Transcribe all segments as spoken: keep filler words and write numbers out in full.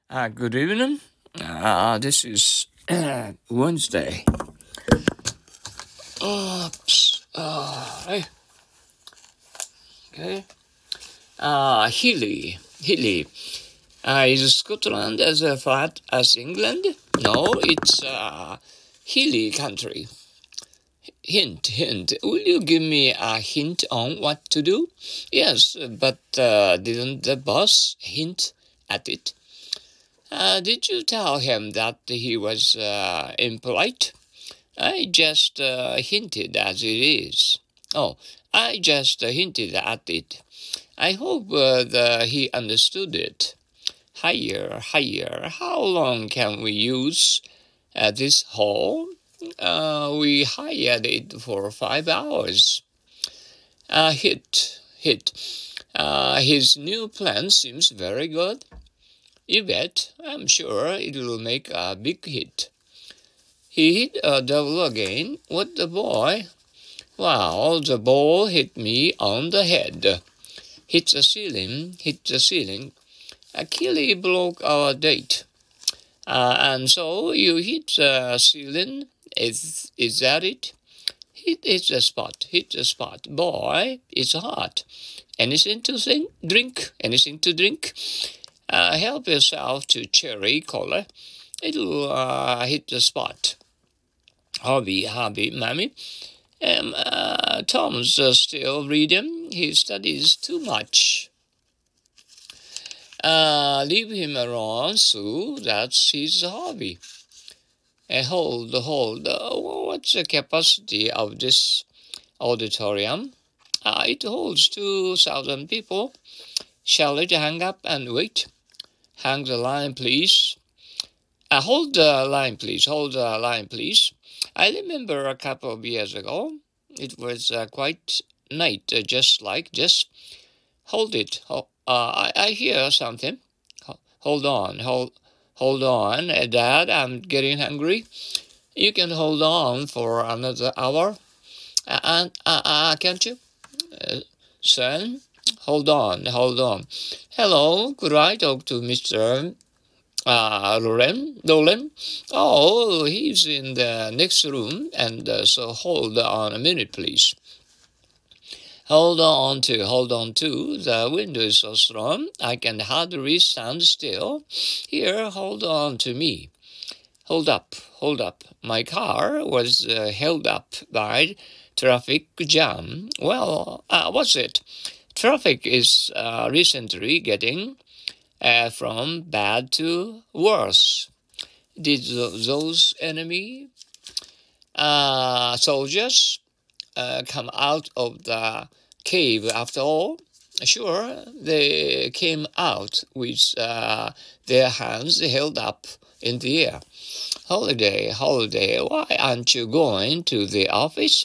Uh, good evening. Uh, this is Wednesday. Oops. Uh, hey. Okay. Uh, Hilly. Hilly. Uh, is Scotland as uh, flat as England? No, it's a hilly country. Hint, hint. Will you give me a hint on what to do? Yes, but uh, didn't the boss hint at it? Uh, did you tell him that he was uh, impolite? I just uh, hinted as it is. Oh, I just uh, hinted at it. I hope uh, that he understood it. Higher, higher. How long can we use uh, this hall? Uh, we hired it for five hours. Uh, hit, hit. Uh, his new plan seems very good. You bet. I'm sure it will make a big hit. He hit a double again. What the boy? Wow, the ball hit me on the head. Hit the ceiling, hit the ceiling. Achilles broke our date. Uh, and so you hit the ceiling. Is, is that it? Hit, hit the spot, hit the spot. Boy, it's hot. Anything to think, drink? Anything to drink? Uh, help yourself to cherry cola. It'll uh, hit the spot. Hobby, hobby, mommy. Um, uh, Tom's uh, still reading. He studies too much. Uh, leave him alone, Sue. That's his hobby. Uh, hold, hold. Uh, what's the capacity of this auditorium? Uh, it holds two thousand people. Shall it hang up and wait? Hang the line, please. Uh, hold the line, please. Hold the line, please. I remember a couple of years ago, it was uh, quite night, uh, just like this. Hold it. Oh, uh, I, I hear something. Hold on. Hold, hold on, uh, Dad. I'm getting hungry. You can hold on for another hour, uh, and uh, uh, can't you, uh, son? Hold on. Hold on. Hello. Could I talk to Mister Uh, Loren, Loren? Oh, he's in the next room, and uh, so hold on a minute, please. Hold on to, hold on to. The window is so strong, I can hardly stand still. Here, hold on to me. Hold up, hold up. My car was uh, held up by traffic jam. Well, uh, what's it? Traffic is uh, recently getting Uh, from bad to worse. Did those enemy uh, soldiers uh, come out of the cave after all? Sure, they came out with uh, their hands held up in the air. Holiday, holiday, why aren't you going to the office?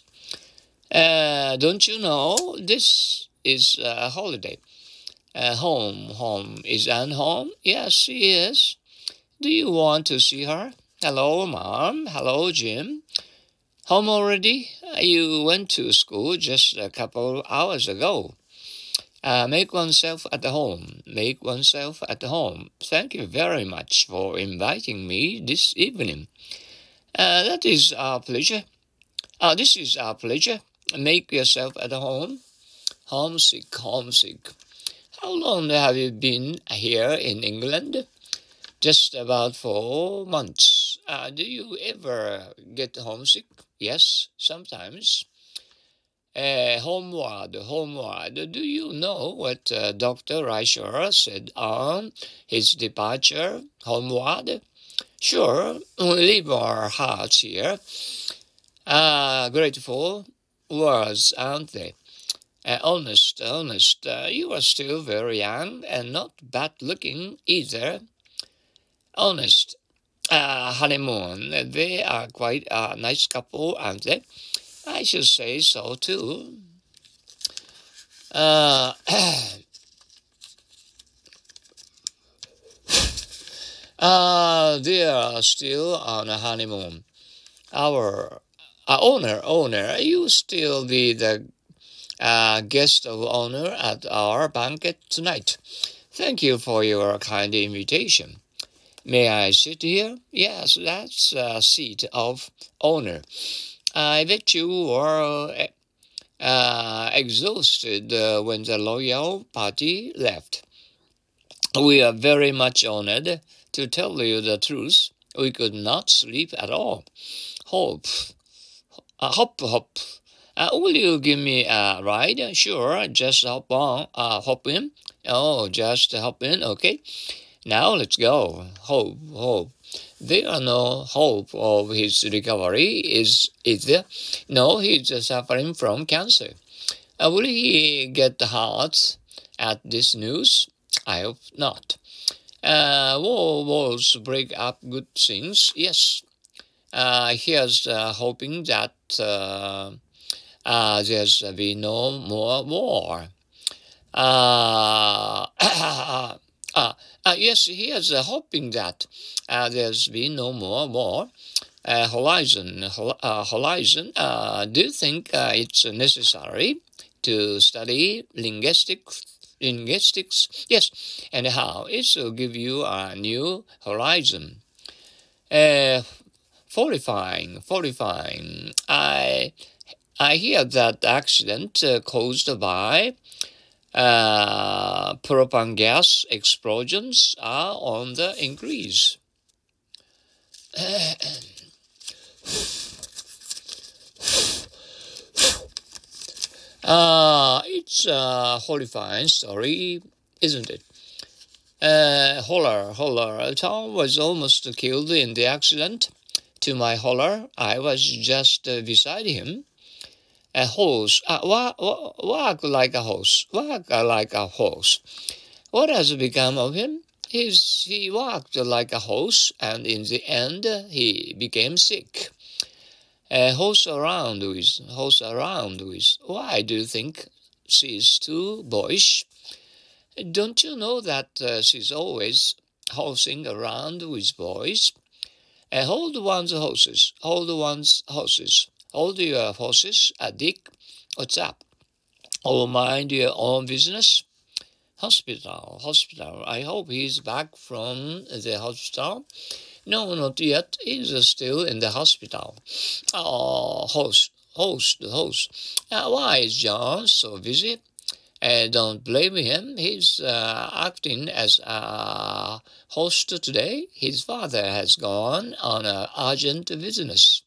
Uh, don't you know this is a holiday? Uh, home, home. Is Anne home? Yes, she is. Do you want to see her? Hello, Mom. Hello, Jim. Home already? You went to school just a couple hours ago. Uh, make oneself at home. Make oneself at home. Thank you very much for inviting me this evening. Uh, that is our pleasure. Uh, this is our pleasure. Make yourself at home. Homesick, homesick. How long have you been here in England? Just about four months. Uh, do you ever get homesick? Yes, sometimes. Uh, homeward, homeward. Do you know what uh, Doctor Reicher said on his departure homeward? Sure, we leave our hearts here. Ah, uh, grateful words, aren't they? Uh, honest, honest, uh, you are still very young and not bad-looking either. Honest, uh, honeymoon, they are quite a nice couple, aren't they? I should say so, too. Uh, uh, they are still on a honeymoon. Our uh, owner, owner, you still be the Uh, guest of honor at our banquet tonight. Thank you for your kind invitation. May I sit here? Yes, that's a seat of honor. I bet you were uh, exhausted uh, when the loyal party left. We are very much honored. To tell you the truth, we could not sleep at all. Hope, uh, hop, hop. Uh, will you give me a ride? Sure, just hop on, uh, hop in. Oh, just hop in, okay. Now let's go. Hope, hope. There are no hope of his recovery, is, is there? No, he's suffering from cancer. Uh, will he get hurt at this news? I hope not. Uh, war walls break up good things. Yes. Uh, here's uh, hoping that uh, uh, there's be no more war. Uh, uh, uh, yes, here's uh, hoping that uh, there's be no more war. Uh, Horizon, uh, Horizon. Uh, do you think uh, it's necessary to study linguistics? Linguistics, yes. And how it will give you a new horizon. Uh, fortifying, fortifying. I I hear that accident uh, caused by uh, propane gas explosions are on the increase. Uh, it's a horrifying story, isn't it? Uh, horror, horror. Tom was almost killed in the accident. To my horror, I was just uh, beside him. A horse, uh, walk, walk like a horse, walk like a horse. What has become of him? He's, he walked like a horse, and in the end, he became sick. A horse around with, horse around with. Why do you think she's too boyish? Don't you know that uh, she's always horsing around with boys? Uh, hold one's horses, hold one's horses, hold your horses. Uh, Dick, what's up? Oh, mind your own business. Hospital, hospital. I hope he's back from the hospital. No, not yet. He's still in the hospital. Oh, host, host, host. Uh, why is John so busy? Uh, don't blame him. He's uh, acting as a host today. His father has gone on an urgent business.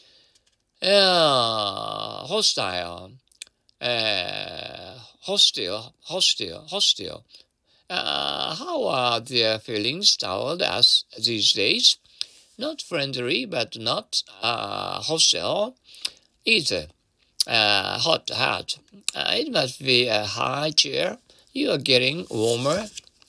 Uh, hostile. Uh, hostile, hostile, hostile. Uh, how are their feelings toward us these days? Not friendly, but not uh, hostile either. Uh, hot, hot. Uh, it must be a high chair. You are getting warmer.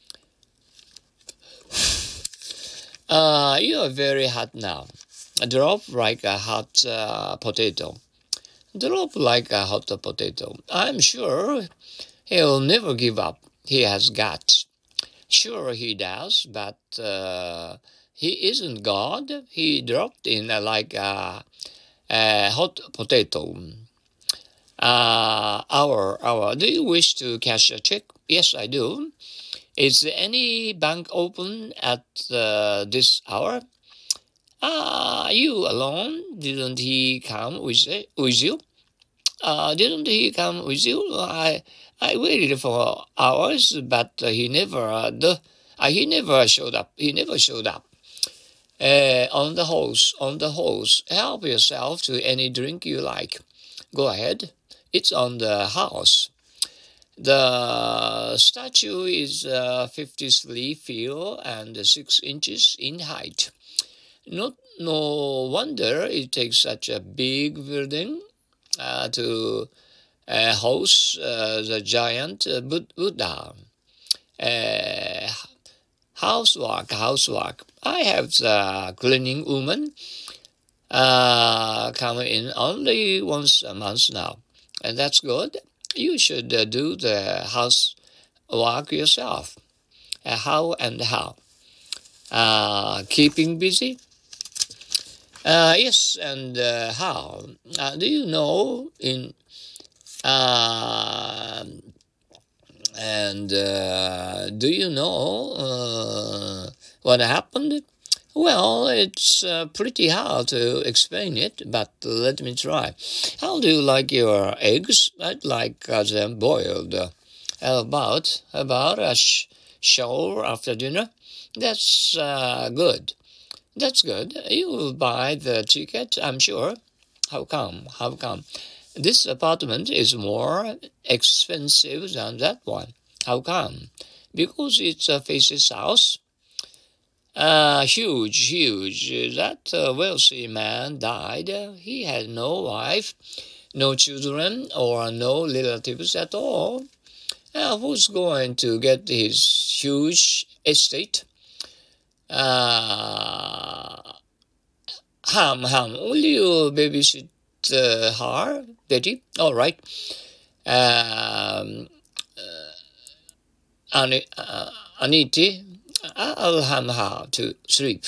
Uh, you are very hot now. Drop like a hot uh, potato. Drop like a hot potato. I'm sure he'll never give up. He has guts. Sure he does, but uh, he isn't God. He dropped in uh, like a, a hot potato. Uh, hour, hour. Do you wish to cash a check? Yes, I do. Is any bank open at uh, this hour? Ah, uh, you alone? Didn't he come with with you? Uh, didn't he come with you? I I waited for hours, but uh, he never uh, the, uh, he never showed up. He never showed up. Uh, on the hose, on the hose. Help yourself to any drink you like. Go ahead. It's on the house. The statue is uh, fifty-three feet and six inches in height. Not no wonder it takes such a big building uh, to uh, house uh, the giant uh, Buddha. Uh, housework, housework. I have the cleaning woman uh, come in only once a month now, and that's good. You should uh, do the housework yourself. Uh, how and how? Uh, keeping busy? Uh, yes, and uh, how? Uh, do you know in uh, and uh, do you know uh, What happened? Well, it's uh, pretty hard to explain it, but let me try. How do you like your eggs? I'd like uh, them boiled. How about about a sh- shower after dinner? That's uh, good. That's good. You'll buy the ticket, I'm sure. How come? How come? This apartment is more expensive than that one. How come? Because it uh, faces south. Uh, huge, huge. That uh, wealthy man died. He had no wife, no children, or no relatives at all. Uh, who's going to get his huge estate? Uh, Ham, Ham, will you babysit uh, her, Betty? All right. Um, Ani- uh, Aniti, I'll ham her to sleep.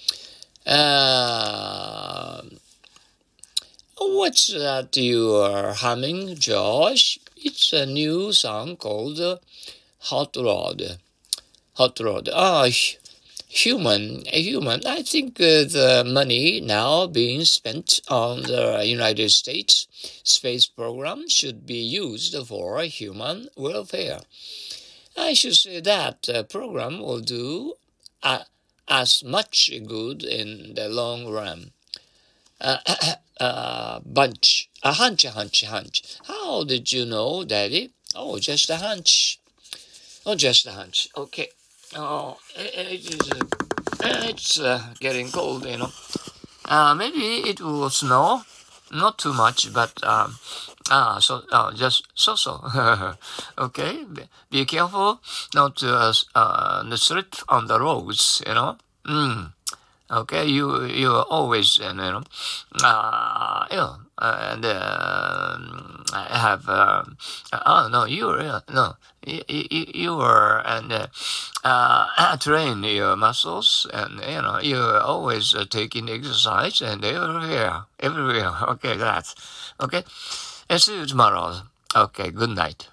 Uh, what's that you are humming, Josh? It's a new song called uh, Hot Rod. Hot Rod. Ah, hu- human, a human. I think uh, the money now being spent on the United States space program should be used for human welfare. I should say that uh, program will do uh, as much good in the long run. Uh, uh, bunch, a hunch, a hunch, a hunch. How did you know, Daddy? Oh, just a hunch. Oh, just a hunch. Okay. Oh, it, it is, uh, it's uh, getting cold, you know. Uh, maybe it will snow. Not too much, but um, ah, so uh, just so so. Okay, be, be careful not to uh, uh, slip on the roads. You know. Mm. Okay, you you are always uh, you know, uh, you know, uh, and uh, I have uh, oh no, you are uh, no, you, you, you are and uh, uh, train your muscles, and you know you are always uh, taking exercise and everywhere, everywhere. Okay, that okay, and see you tomorrow. Okay, good night.